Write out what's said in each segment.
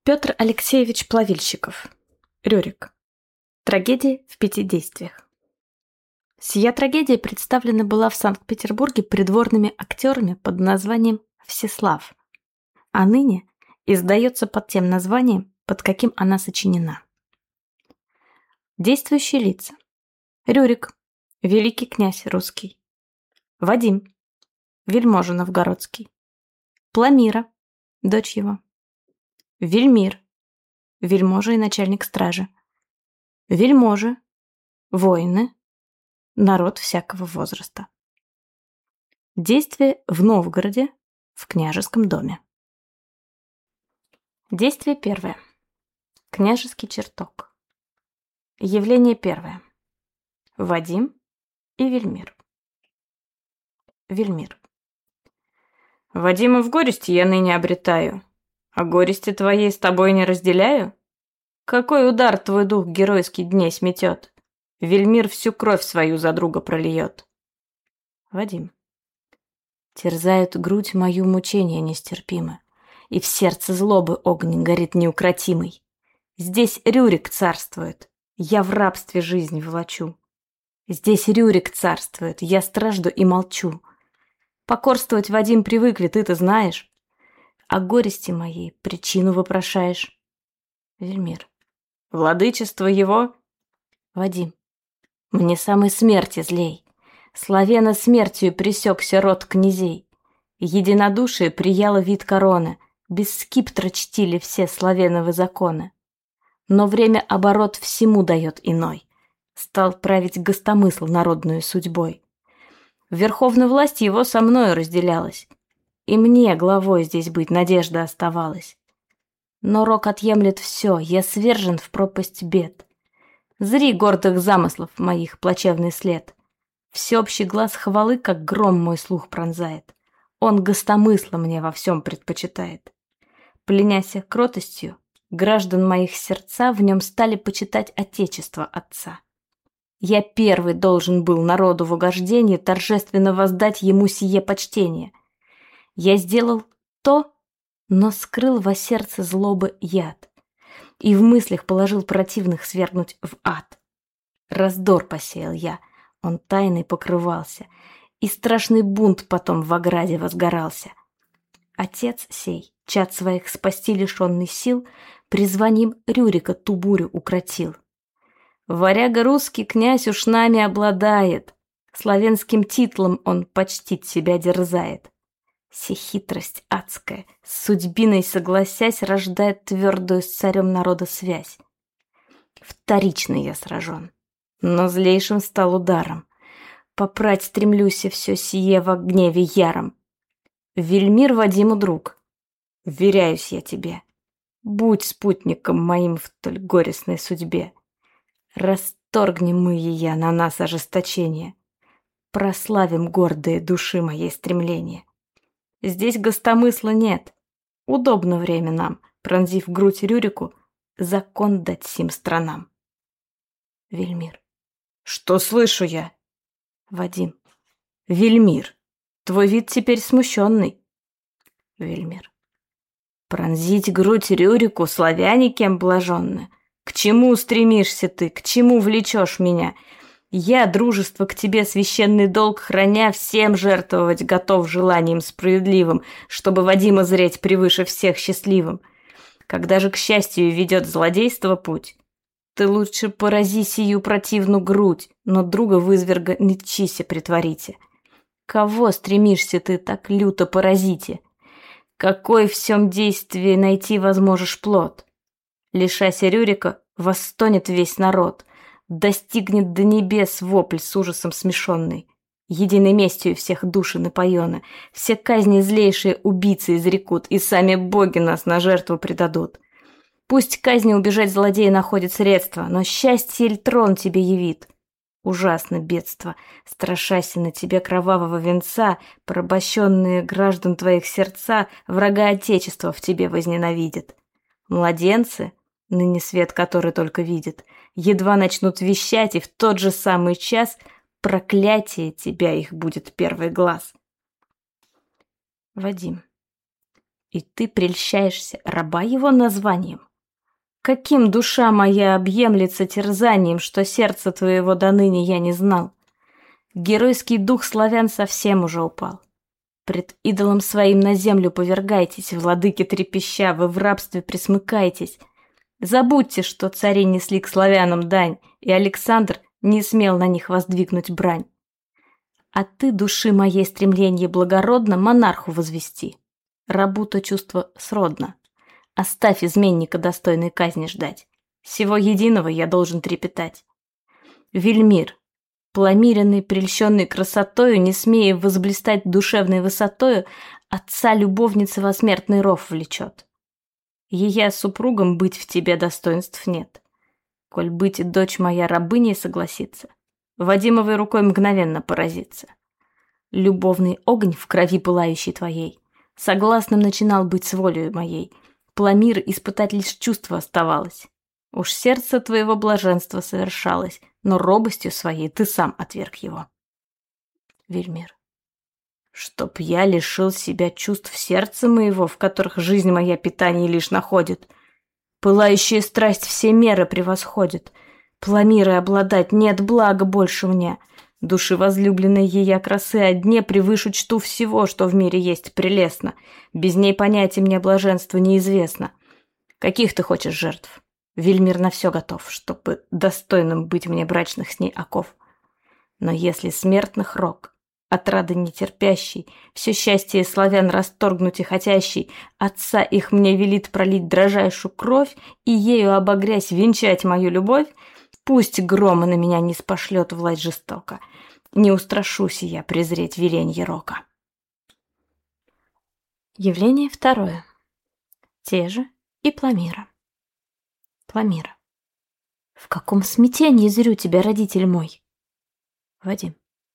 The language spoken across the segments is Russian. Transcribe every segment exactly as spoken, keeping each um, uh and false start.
Петр Алексеевич Плавильщиков. Рюрик. Трагедия в пяти действиях. Сия трагедия представлена была в Санкт-Петербурге придворными актерами под названием «Всеслав», а ныне издается под тем названием, под каким она сочинена. Действующие лица. Рюрик, великий князь русский. Вадим, вельможа новгородский. Пламира, дочь его. Вельмир, вельможа и начальник стражи. Вельможи, воины, народ всякого возраста. Действие в Новгороде, в княжеском доме. Действие первое. Княжеский чертог. Явление первое. Вадим и Вельмир. Вельмир. Вадима в горести я ныне обретаю, а горести твоей с тобой не разделяю. Какой удар твой дух геройский дней сметет, Вельмир всю кровь свою за друга прольет. Вадим. Терзают грудь мою мучения нестерпимы, и в сердце злобы огонь горит неукротимый. Здесь Рюрик царствует, я в рабстве жизнь влачу. Здесь Рюрик царствует, я стражду и молчу. Покорствовать, Вадим, привыкли, ты-то знаешь. О горести моей причину вопрошаешь. Вельмир. Владычество его? Вадим. Мне самой смерти злей. Славяно смертью пресекся род князей. Единодушие прияло вид короны, без скиптра чтили все славяновы законы. Но время оборот всему дает иной. Стал править гостомысл народную судьбой. Верховная власть его со мною разделялась, и мне главой здесь быть надежда оставалась. Но рок отъемлет все, я свержен в пропасть бед. Зри гордых замыслов моих плачевный след. Всеобщий глаз хвалы, как гром мой слух пронзает. Он гостомысла мне во всем предпочитает. Пленяся кротостью, граждан моих сердца в нем стали почитать отечество отца. Я первый должен был народу в угождении торжественно воздать ему сие почтение. Я сделал то, но скрыл во сердце злобы яд и в мыслях положил противных свергнуть в ад. Раздор посеял я, он тайной покрывался, и страшный бунт потом в ограде возгорался. Отец сей, чад своих спасти лишенный сил, призванием Рюрика ту бурю укротил. Варяга русский князь уж нами обладает, славянским титлом он почтить себя дерзает. Се хитрость адская, с судьбиной согласясь, рождает твердую с царем народа связь. Вторично я сражен, но злейшим стал ударом. Попрать стремлюсь и все сие во гневе яром. Вельмир Вадиму друг, вверяюсь я тебе. Будь спутником моим в толь горестной судьбе. Расторгнем мы ее на нас ожесточение. Прославим гордые души моей стремления. Здесь гостомысла нет. Удобно время нам, пронзив грудь Рюрику, закон дать сим странам. Вельмир. Что слышу я? Вадим. Вельмир, твой вид теперь смущенный. Вельмир. Пронзить грудь Рюрику, славяне кем блаженны. К чему стремишься ты, к чему влечешь меня? Я, дружество к тебе, священный долг храня, всем жертвовать готов желанием справедливым, чтобы Вадима зреть превыше всех счастливым. Когда же к счастью ведет злодейство путь, ты лучше порази сию противную грудь, но друга в изверга не тчися притворите. Кого стремишься ты так люто поразите? Какой в всем действии найти возможешь плод? Лишася Рюрика, восстонет весь народ, достигнет до небес вопль с ужасом смешенный. Единой местью всех души напоены, все казни злейшие убийцы изрекут, и сами боги нас на жертву предадут. Пусть казни убежать злодея находит средства, но счастье иль трон тебе явит. Ужасно бедство, страшася на тебе кровавого венца, порабощенные граждан твоих сердца, врага отечества в тебе возненавидят. Младенцы, ныне свет который только видит, едва начнут вещать, и в тот же самый час проклятие тебя их будет первый глаз. Вадим. И ты прельщаешься раба его названием? Каким душа моя объемлется терзанием, что сердце твоего до ныне я не знал? Геройский дух славян совсем уже упал. Пред идолом своим на землю повергайтесь, владыки трепеща, вы в рабстве присмыкайтесь. Забудьте, что цари несли к славянам дань, и Александр не смел на них воздвигнуть брань. А ты души моей стремление благородно монарху возвести. Рабу-то чувство сродно. Оставь изменника достойной казни ждать. Всего единого я должен трепетать. Вельмир, пламиренный, прельщенный красотою, не смея возблистать душевной высотою, отца любовницы во смертный ров влечет. Ея супругом быть в тебе достоинств нет. Коль быть и дочь моя рабыней согласится, Вадимовой рукой мгновенно поразится. Любовный огонь в крови пылающей твоей согласным начинал быть с волею моей. Пламир испытать лишь чувство оставалось. Уж сердце твоего блаженства совершалось, но робостью своей ты сам отверг его. Вельмир. Чтоб я лишил себя чувств сердца моего, в которых жизнь моя питание лишь находит. Пылающая страсть все меры превосходит. Пламиры обладать нет блага больше мне. Души возлюбленной ея красы одне превыше чту всего, что в мире есть прелестно. Без ней понятие мне блаженства неизвестно. Каких ты хочешь жертв? Вельмир на все готов, чтобы достойным быть мне брачных с ней оков. Но если смертных рок, отрады нетерпящий, все счастье славян расторгнуть и хотящий, отца их мне велит пролить дрожайшую кровь и ею обогрясь венчать мою любовь, пусть грома на меня не спошлет власть жестоко, не устрашусь я презреть веленье рока. Явление второе. Те же и Пламира. Пламира. В каком смятении зрю тебя, родитель мой? Вадим.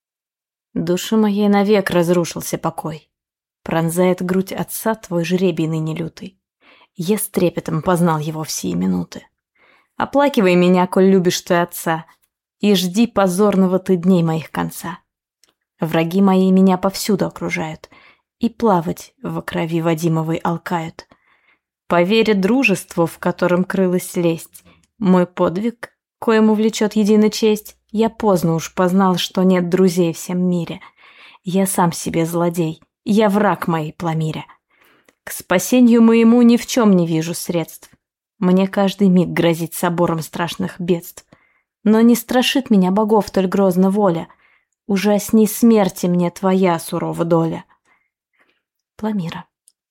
Души моей навек разрушился покой. Пронзает грудь отца твой жребий ныне лютый. Я с трепетом познал его в сии минуты. Оплакивай меня, коль любишь ты отца, и жди позорного ты дней моих конца. Враги мои меня повсюду окружают, и плавать во крови Вадимовой алкают. По вере дружеству, в котором крылась лесть, мой подвиг, коему влечет единая честь, я поздно уж познал, что нет друзей в всем мире. Я сам себе злодей, я враг моей Пламире. К спасению моему ни в чем не вижу средств. Мне каждый миг грозит собором страшных бедств. Но не страшит меня богов толь грозна воля. Ужасней смерти мне твоя сурова доля. Пламира.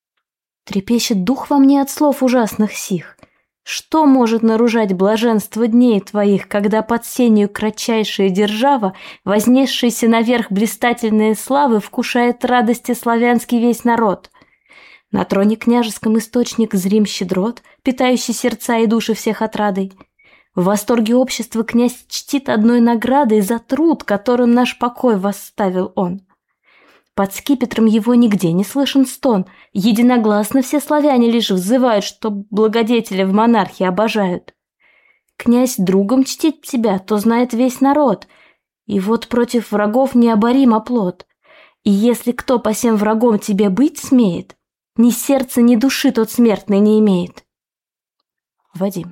Трепещет дух во мне от слов ужасных сих. Что может нарушать блаженство дней твоих, когда под сенью кратчайшая держава, вознесшаяся наверх блистательные славы, вкушает радости славянский весь народ? На троне княжеском источник зрим щедрот, питающий сердца и души всех отрадой. В восторге общества князь чтит одной наградой за труд, которым наш покой восставил он. Под скипетром его нигде не слышен стон, единогласно все славяне лишь взывают, что благодетеля в монархии обожают. Князь другом чтит тебя, то знает весь народ, и вот против врагов необорим оплот. И если кто по всем врагом тебе быть смеет, ни сердца, ни души тот смертный не имеет. Вадим.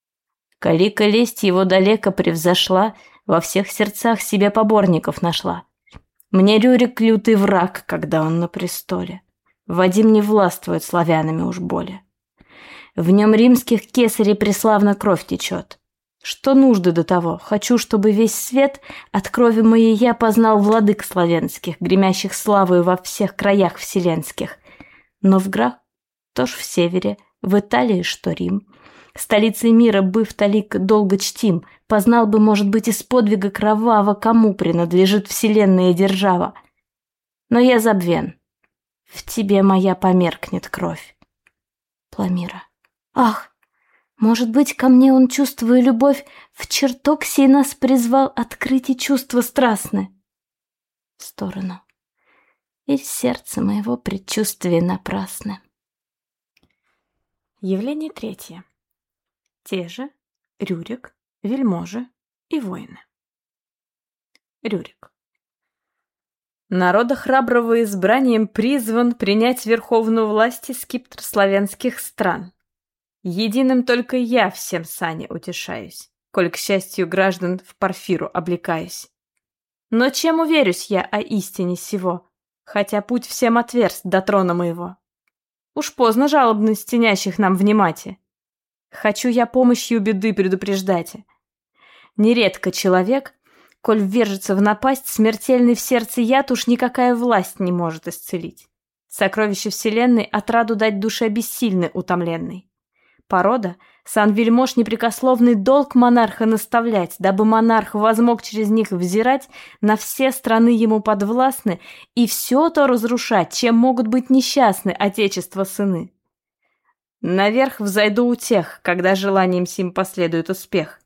Калика лесть его далеко превзошла, во всех сердцах себе поборников нашла. Мне Рюрик лютый враг, когда он на престоле. Вадим не властвует славянами уж более. В нем римских кесарей преславно кровь течет. Что нужды до того? Хочу, чтобы весь свет от крови моей я познал владык славянских, гремящих славою во всех краях вселенских. Но в Грах, то ж в севере, в Италии, что Рим. Столицей мира, быв талик долго чтим, познал бы, может быть, из подвига кроваво, кому принадлежит вселенная держава. Но я забвен. В тебе моя померкнет кровь. Пламира. Ах, может быть, ко мне он, чувствуя любовь, в чертог сей нас призвал открыть и чувства страстны. В сторону. И сердце моего предчувствия напрасны. Явление третье. Те же Рюрик, вельможи и воины. Рюрик. Народа храброго избранием призван принять верховную власть из скиптр славянских стран. Единым только я всем сане утешаюсь, коль, к счастью, граждан в парфиру облекаюсь. Но чем уверюсь я о истине сего, хотя путь всем отверст до трона моего? Уж поздно жалобность тянящих нам внимати. Хочу я помощью беды предупреждать. Нередко человек, коль ввержется в напасть, смертельный в сердце яд уж никакая власть не может исцелить. Сокровище вселенной отраду дать душе бессильной утомленной. Порода, сан вельмож непрекословный долг монарха наставлять, дабы монарх возмог через них взирать на все страны ему подвластны и все то разрушать, чем могут быть несчастны отечества сыны. Наверх взойду у тех, когда желанием сим последует успех.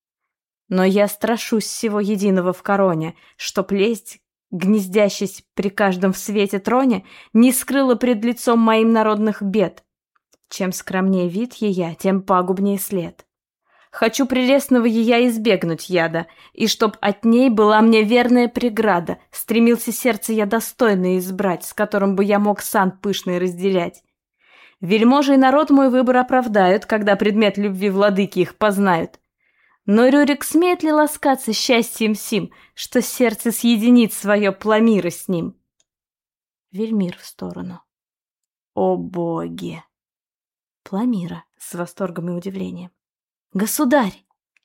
Но я страшусь всего единого в короне, чтоб лесть, гнездящись при каждом в свете троне, не скрыла пред лицом моим народных бед. Чем скромнее вид ея, тем пагубнее след. Хочу прелестного ея избегнуть яда, и чтоб от ней была мне верная преграда, стремился сердце я достойно избрать, с которым бы я мог сан пышный разделять. Вельможи и народ мой выбор оправдают, когда предмет любви владыки их познают. Но Рюрик смеет ли ласкаться счастьем сим, что сердце съединит свое Пламира с ним? Вельмир в сторону. О боги! Пламира с восторгом и удивлением. Государь!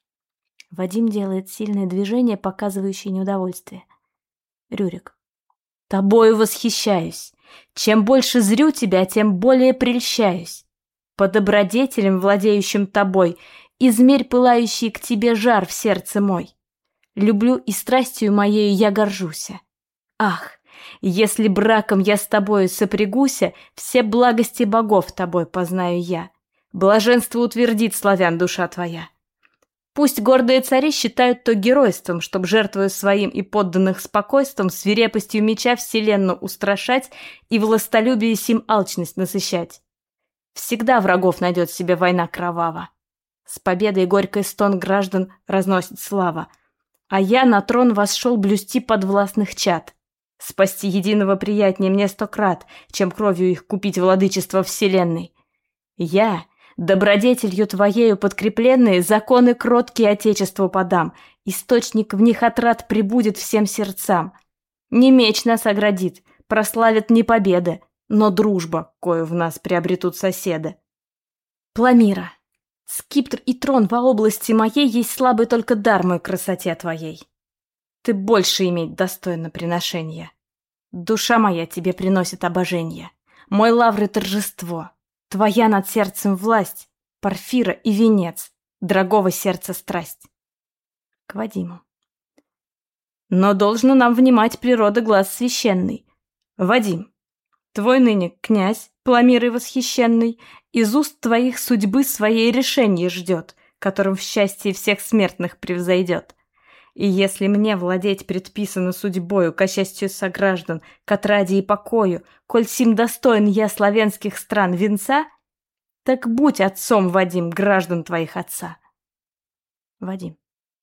Вадим делает сильное движение, показывающее неудовольствие. Рюрик. Тобою восхищаюсь. Чем больше зрю тебя, тем более прельщаюсь. По добродетелям, владеющим тобой, измерь пылающий к тебе жар в сердце мой. Люблю и страстью моею я горжуся. Ах, если браком я с тобою сопрягуся, все благости богов тобой познаю я. Блаженство утвердит, славян, душа твоя. Пусть гордые цари считают то геройством, чтоб, жертвуя своим и подданных спокойством, свирепостью меча вселенную устрашать и властолюбие сим алчность насыщать. Всегда врагов найдет себе война кровава. С победой горький стон граждан разносит слава. А я на трон восшел блюсти подвластных чад. Спасти единого приятнее мне сто крат, чем кровью их купить владычество вселенной. Я, добродетелью твоею подкрепленные, законы кроткие отечеству подам, источник в них отрад прибудет всем сердцам. Не меч нас оградит, прославит не победа, но дружба, кою в нас приобретут соседа. Пламира, скиптр и трон во области моей есть слабый только дар мой красоте твоей. Ты больше иметь достойно приношения. Душа моя тебе приносит обоженье. Мой лавры торжество. Твоя над сердцем власть, Парфира и венец, дорогого сердца страсть. К Вадиму. Но должно нам внимать природа глаз священный. Вадим, твой ныне князь, Пламирой восхищенный, из уст твоих судьбы своей решение ждет, которым в счастье всех смертных превзойдет. И если мне владеть предписано судьбою, ко счастью сограждан, к отраде и покою, коль сим достоин я славянских стран венца, так будь отцом, Вадим, граждан твоих отца. Вадим.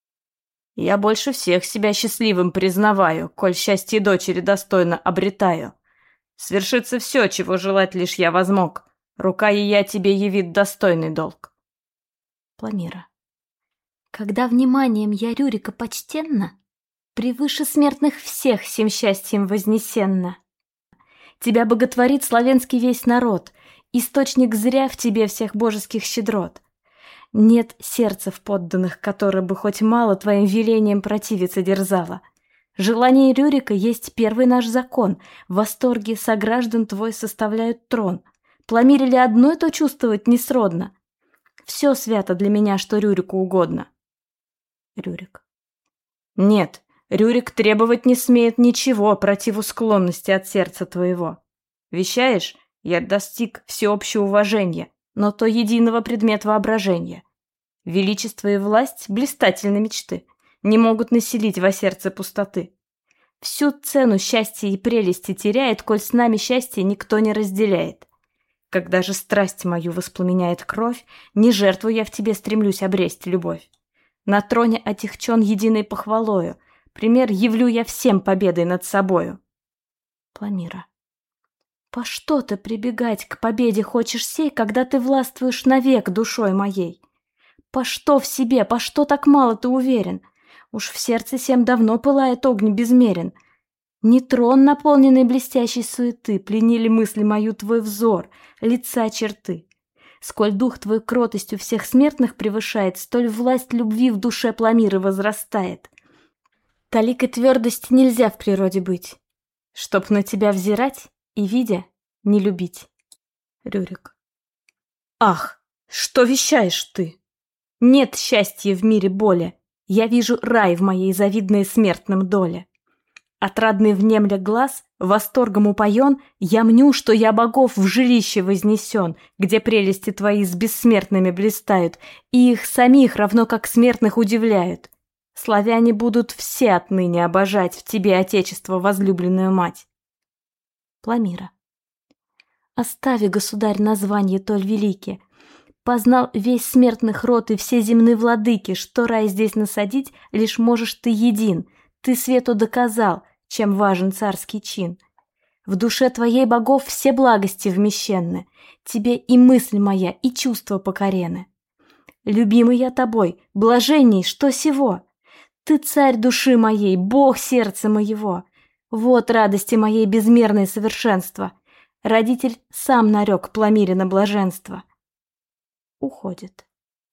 Я больше всех себя счастливым признаваю, коль счастье дочери достойно обретаю. Свершится все, чего желать лишь я возмог. Рука и я тебе явит достойный долг. Пламира. Когда вниманием я Рюрика почтенна, превыше смертных всех сим счастьем вознесенна. Тебя боготворит славянский весь народ, источник зря в тебе всех божеских щедрот. Нет сердца в подданных, которое бы хоть мало твоим велением противиться дерзало. Желание Рюрика есть первый наш закон, в восторге сограждан твой составляют трон. Пламире ли одной то чувствовать несродно? Все свято для меня, что Рюрику угодно. Рюрик. Нет, Рюрик требовать не смеет ничего противу склонности от сердца твоего. Вещаешь, я достиг всеобщего уважения, но то единого предмет воображения. Величество и власть — блистательные мечты, не могут населить во сердце пустоты. Всю цену счастья и прелести теряет, коль с нами счастье никто не разделяет. Когда же страсть мою воспламеняет кровь, не жертву я в тебе стремлюсь обресть любовь. На троне отягчен единой похвалою, пример явлю я всем победой над собою. Пламира. По что ты прибегать к победе хочешь сей, когда ты властвуешь навек душой моей? По что в себе, по что так мало ты уверен? Уж в сердце сем давно пылает огонь безмерен. Не трон, наполненный блестящей суеты, пленили мысли мою твой взор, лица черты. Сколь дух твой кротостью всех смертных превышает, столь власть любви в душе Пламиры возрастает. Таликой твердости нельзя в природе быть, чтоб на тебя взирать и, видя, не любить. Рюрик. Ах, что вещаешь ты? Нет счастья в мире боли, я вижу рай в моей завидной смертном доле. Отрадный внемля глаз, восторгом упоен, я мню, что я богов в жилище вознесен, где прелести твои с бессмертными блистают, и их самих равно как смертных удивляют. Славяне будут все отныне обожать в тебе, Отечество, возлюбленную мать. Пламира. Остави, государь, название толь великие. Познал весь смертных род и все земные владыки, что рай здесь насадить, лишь можешь ты един. Ты свету доказал, чем важен царский чин. В душе твоей богов все благости вмещенны, тебе и мысль моя, и чувства покорены. Любимый я тобой, блаженней, что сего? Ты царь души моей, бог сердца моего. Вот радости моей безмерное совершенство. Родитель сам нарек Пламире на блаженство. Уходит.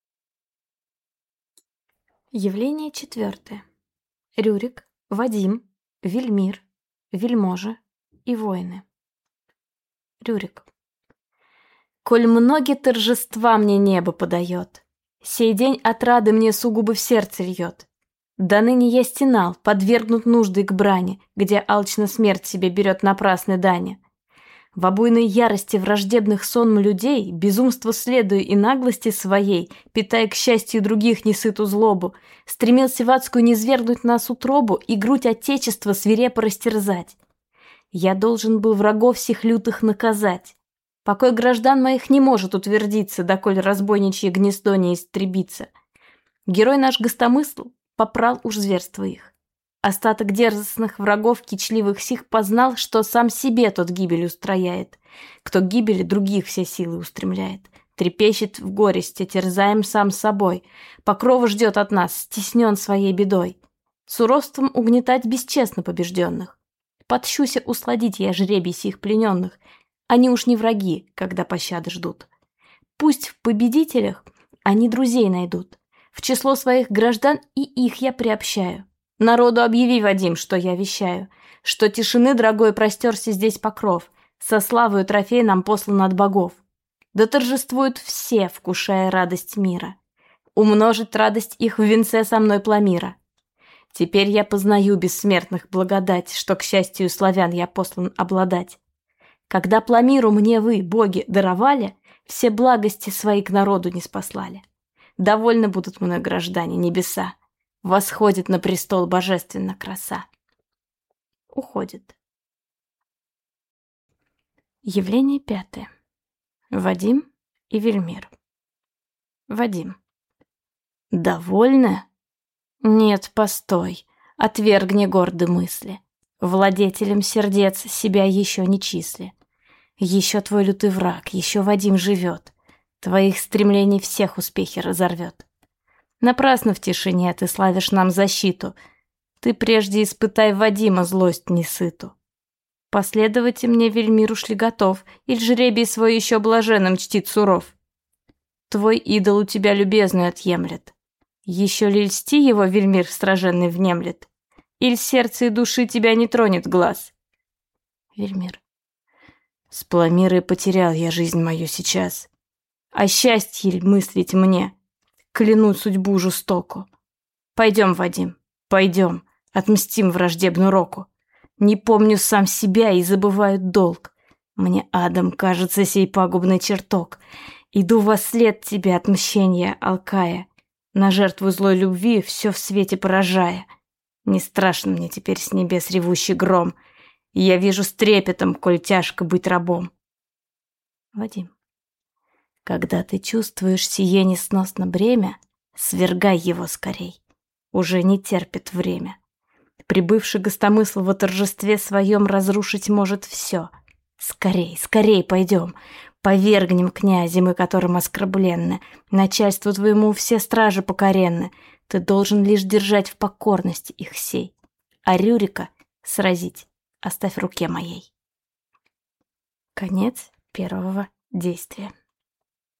Явление четвертое. Рюрик, Вадим, Вельмир, вельможи и воины. Рюрик. Коль многие торжества мне небо подает, сей день отрады мне сугубо в сердце льет. До ныне я стенал, подвергнут нуждой к брани, где алчно смерть себе берет напрасной дани. В обуйной ярости враждебных сонм людей, безумству следуя и наглости своей, питая к счастью других несыту злобу, стремился в адскую низвергнуть нас утробу и грудь Отечества свирепо растерзать. Я должен был врагов всех лютых наказать. Покой граждан моих не может утвердиться, доколь разбойничье гнездо не истребится. Герой наш гостомысл попрал уж зверство их. Остаток дерзостных врагов кичливых сих познал, что сам себе тот гибель устрояет, кто к гибели других все силы устремляет, трепещет в горести, терзаем сам собой, покрова ждет от нас, стеснен своей бедой. Суровством угнетать бесчестно побежденных. Подщуся усладить я жребий сих плененных, они уж не враги, когда пощады ждут. Пусть в победителях они друзей найдут, в число своих граждан и их я приобщаю. Народу объяви, Вадим, что я вещаю, что тишины дорогой простерся здесь покров, со славою трофей нам послан от богов. Да торжествуют все, вкушая радость мира. Умножить радость их в венце со мной Пламира. Теперь я познаю бессмертных благодать, что, к счастью славян, я послан обладать. Когда Пламиру мне вы, боги, даровали, все благости свои к народу не спаслали. Довольны будут мной граждане небеса. Восходит на престол божественно краса. Уходит. Явление пятое. Вадим и Вельмир. Вадим. Довольна? Нет, постой. Отвергни горды мысли. Владетелем сердец себя еще не числи. Еще твой лютый враг, еще Вадим живет. Твоих стремлений всех успехи разорвет. Напрасно в тишине ты славишь нам защиту. Ты прежде испытай Вадима злость несыту. Последовать мне, Вельмир, уж ли готов, иль жребий свой еще блаженным чтит суров? Твой идол у тебя любезную отъемлет. Еще ли льсти его, Вельмир, сраженный внемлет? Иль сердце и души тебя не тронет глаз? Вельмир. С Пламирой потерял я жизнь мою сейчас. А счастье ль мыслить мне? Клянусь судьбу жестоку. Пойдем, Вадим, пойдем, отмстим враждебную року. Не помню сам себя и забываю долг. Мне адом кажется сей пагубный чертог. Иду во след тебе отмщения, алкая, на жертву злой любви все в свете поражая. Не страшно мне теперь с небес ревущий гром. Я вижу с трепетом, коль тяжко быть рабом. Вадим. Когда ты чувствуешь сие несносно бремя, свергай его скорей. Уже не терпит время. Прибывший гостомысл во торжестве своем разрушить может все. Скорей, скорей пойдем. Повергнем князя мы, которым оскорбленны. Начальству твоему все стражи покоренны. Ты должен лишь держать в покорности их сей. А Рюрика сразить оставь в руке моей. Конец первого действия.